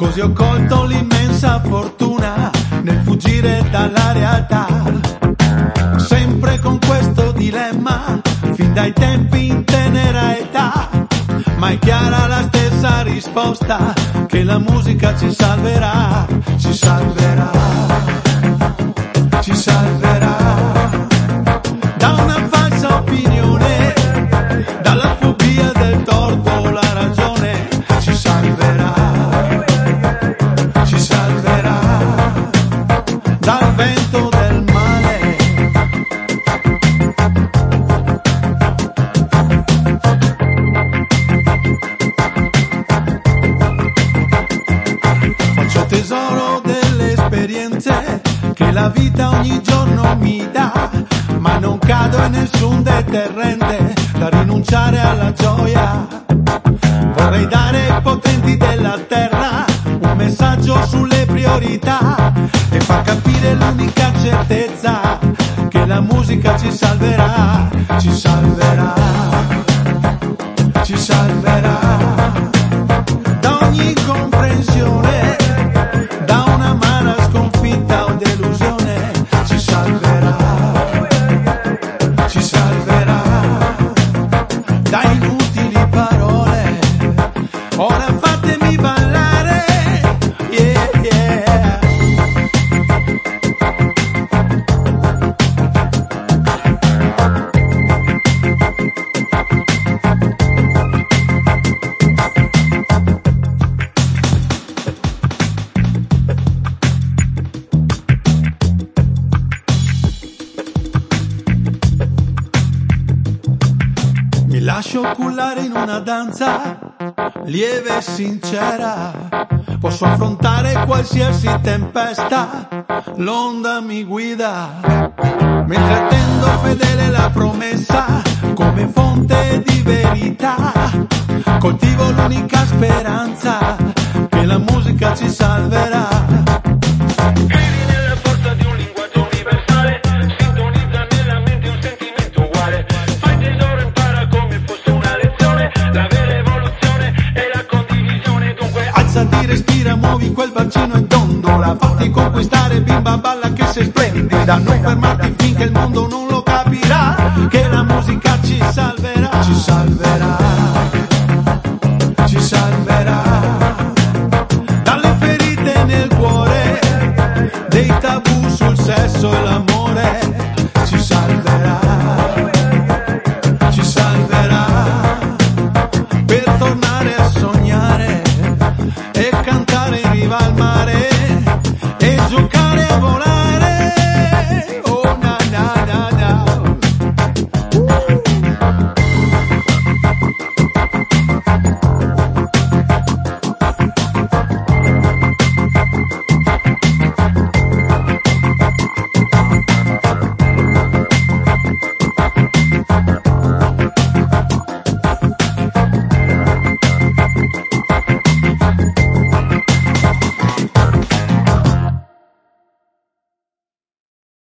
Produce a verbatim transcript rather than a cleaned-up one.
Così ho colto l'immensa fortuna nel fuggire dalla realtà, sempre con questo dilemma, fin dai tempi in tenera età. Ma è chiara la stessa risposta, che la musica ci salverà, ci salverà, ci salverà da una falsa opinione, dalla fobia del torto o la ragione. Ci salverà, ci salverà dal vento del male. Faccio tesoro delle esperienze che la vita ogni giorno mi dà, ma non cado in nessun deterrente da rinunciare alla gioia. Vorrei dare ai potenti della terra un messaggio sulle priorità e far capire l'unica certezza, che la musica ci salverà, ci salverà, ci salverà da ogni incomprensione, da un'amara sconfitta o delusione. Ci salverà, ci salverà da inutili parole. Ora fatemi ballare, yeah, yeah. Mi lascio cullare in una danza lieve e sincera, posso affrontare qualsiasi tempesta, l'onda mi guida, mentre attendo fedele la promessa come fonte di verità. Coltivo l'unica speranza, che la musica ci salverà. Credi nella forza di un linguaggio universale, sintonizza nella mente un sentimento uguale. Fai tesoro, impara come fosse una lezione, la vera evoluzione è la condivisione. Dunque Alzati, respira, muovi quel bacino e dondola, fatti conquistare, bimba balla che sei splendida. Non fermarti finché il mondo non lo capirà, che la musica ci salverà, ci salverà, ci salverà dalle ferite nel cuore, dei tabù sul sesso e la